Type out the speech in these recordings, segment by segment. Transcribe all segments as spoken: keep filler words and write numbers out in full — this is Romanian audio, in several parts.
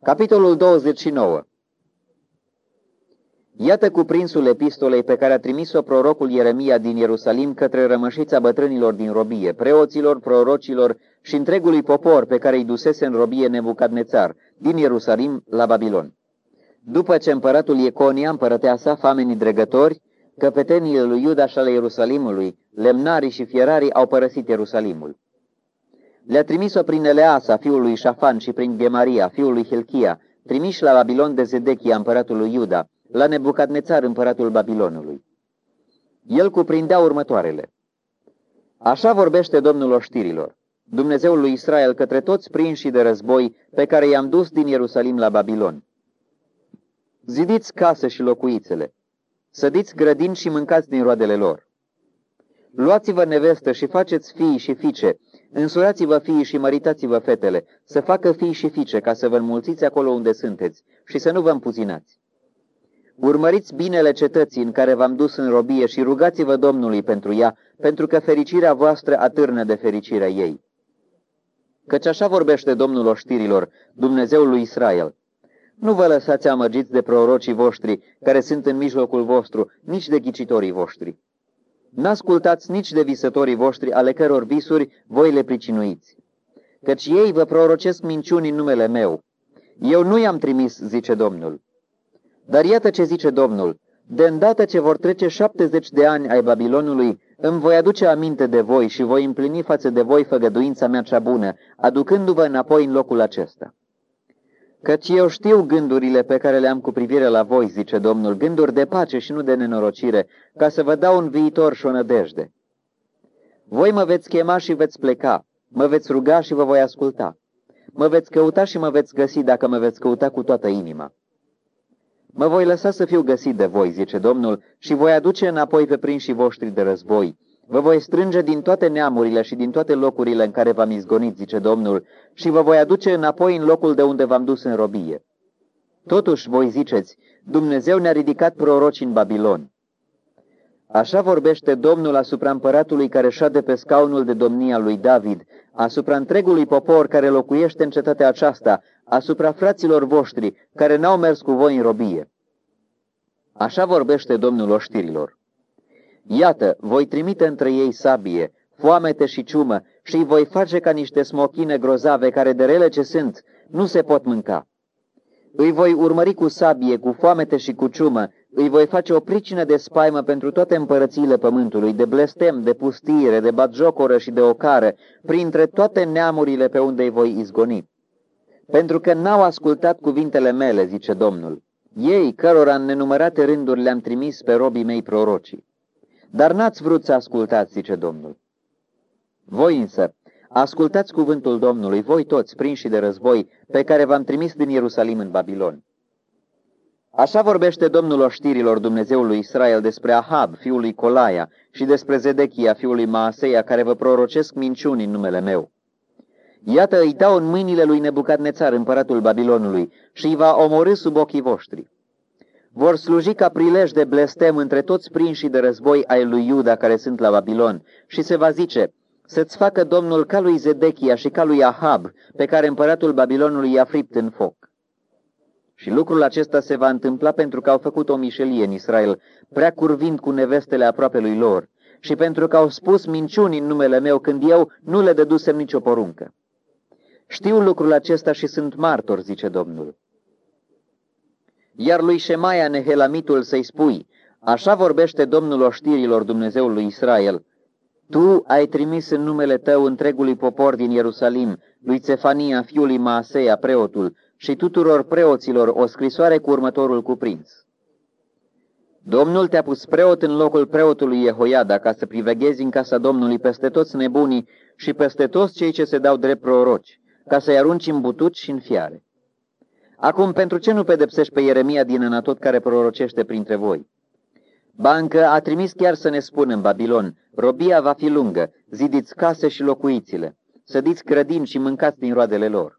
Capitolul douăzeci și nouă. Iată cuprinsul epistolei pe care a trimis-o prorocul Ieremia din Ierusalim către rămășița bătrânilor din robie, preoților, prorocilor și întregului popor pe care îi dusese în robie Nebucadnețar, din Ierusalim la Babilon. După ce împăratul Ieconia, împărăteasa, famenii dregători, căpeteniile lui Iuda și ale Ierusalimului, lemnarii și fierarii au părăsit Ierusalimul. Le-a trimis-o prin Eleasa, fiul lui Șafan, și prin Gemaria, fiul lui Hilchia, trimiși la Babilon de Zedechia, împăratul lui Iuda, la Nebucadnețar, împăratul Babilonului. El cuprindea următoarele. Așa vorbește Domnul oștirilor, Dumnezeul lui Israel, către toți prinșii de război pe care i-am dus din Ierusalim la Babilon. Zidiți case și locuițele, sădiți grădini și mâncați din roadele lor. Luați-vă nevestă și faceți fii și fiice, însurați-vă fiii și măritați-vă fetele, să facă fii și fiice, ca să vă înmulțiți acolo unde sunteți și să nu vă împuzinați. Urmăriți binele cetății în care v-am dus în robie și rugați-vă Domnului pentru ea, pentru că fericirea voastră atârnă de fericirea ei. Căci așa vorbește Domnul oștirilor, Dumnezeul lui Israel. Nu vă lăsați amăgiți de prorocii voștri, care sunt în mijlocul vostru, nici de ghicitorii voștri. N-ascultați nici de visătorii voștri, ale căror visuri voi le pricinuiți. Căci ei vă prorocesc minciuni în numele meu. Eu nu i-am trimis, zice Domnul. Dar iată ce zice Domnul, de îndată ce vor trece șaptezeci de ani ai Babilonului, îmi voi aduce aminte de voi și voi împlini față de voi făgăduința mea cea bună, aducându-vă înapoi în locul acesta. Căci eu știu gândurile pe care le-am cu privire la voi, zice Domnul, gânduri de pace și nu de nenorocire, ca să vă dau un viitor și o nădejde. Voi mă veți chema și veți pleca, mă veți ruga și vă voi asculta. Mă veți căuta și mă veți găsi dacă mă veți căuta cu toată inima. Mă voi lăsa să fiu găsit de voi, zice Domnul, și voi aduce înapoi pe prinșii voștri de război. Vă voi strânge din toate neamurile și din toate locurile în care v-am izgonit, zice Domnul, și vă voi aduce înapoi în locul de unde v-am dus în robie. Totuși, voi ziceți, Dumnezeu ne-a ridicat proroci în Babilon. Așa vorbește Domnul asupra împăratului care șade pe scaunul de domnia lui David, asupra întregului popor care locuiește în cetatea aceasta, asupra fraților voștri care n-au mers cu voi în robie. Așa vorbește Domnul oștirilor. Iată, voi trimite între ei sabie, foamete și ciumă și îi voi face ca niște smochine grozave care de rele ce sunt nu se pot mânca. Îi voi urmări cu sabie, cu foamete și cu ciumă, îi voi face o pricină de spaimă pentru toate împărățiile pământului, de blestem, de pustire, de batjocoră și de ocară, printre toate neamurile pe unde îi voi izgoni. Pentru că n-au ascultat cuvintele mele, zice Domnul, ei, cărora în nenumărate rânduri le-am trimis pe robii mei prorocii. Dar n-ați vrut să ascultați, zice Domnul. Voi însă, ascultați cuvântul Domnului, voi toți, prinși de război, pe care v-am trimis din Ierusalim în Babilon. Așa vorbește Domnul oștirilor, Dumnezeul lui Israel, despre Ahab, fiul lui Colaia, și despre Zedechia, fiul lui Maaseia, care vă prorocesc minciuni în numele meu. Iată, îi dau în mâinile lui Nebucadnețar, împăratul Babilonului, și îi va omorî sub ochii voștri. Vor sluji ca prilej de blestem între toți prinșii de război ai lui Iuda care sunt la Babilon și se va zice, să-ți facă Domnul ca lui Zedechia și ca lui Ahab, pe care împăratul Babilonului i-a fript în foc. Și lucrul acesta se va întâmpla pentru că au făcut o mișelie în Israel, prea curvind cu nevestele aproapelui lor, și pentru că au spus minciuni în numele meu când eu nu le dădusem nicio poruncă. Știu lucrul acesta și sunt martor, zice Domnul. Iar lui Șemaia Nehelamitul să-i spui, așa vorbește Domnul oștirilor, Dumnezeul lui Israel, tu ai trimis în numele tău întregului popor din Ierusalim, lui Țefania, fiul lui Maaseia, preotul, și tuturor preoților o scrisoare cu următorul cuprins. Domnul te-a pus preot în locul preotului Jehoiada ca să priveghezi în casa Domnului peste toți nebunii și peste toți cei ce se dau drept proroci, ca să-i arunci în butuci și în fiare. Acum, pentru ce nu pedepsești pe Ieremia din Anatot care prorocește printre voi? Ba încă a trimis chiar să ne spună în Babilon, robia va fi lungă, zidiți case și locuițile, sădiți grădini și mâncați din roadele lor.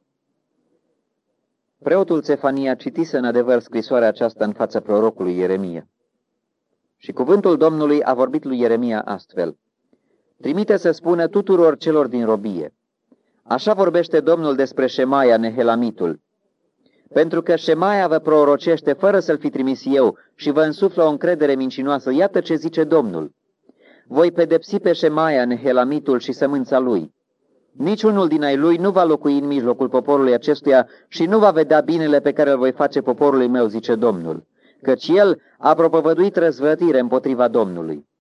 Preotul Țefania citise în adevăr scrisoarea aceasta în fața prorocului Ieremia. Și cuvântul Domnului a vorbit lui Ieremia astfel, trimite să spună tuturor celor din robie, așa vorbește Domnul despre Șemaia Nehelamitul, Pentru că Șemaia vă prorocește fără să-l fi trimis eu și vă însuflă o încredere mincinoasă, iată ce zice Domnul. Voi pedepsi pe Șemaia, nehelamitul și sămânța lui. Niciunul din ai lui nu va locui în mijlocul poporului acestuia și nu va vedea binele pe care îl voi face poporului meu, zice Domnul, căci el a propovăduit răzvrătire împotriva Domnului.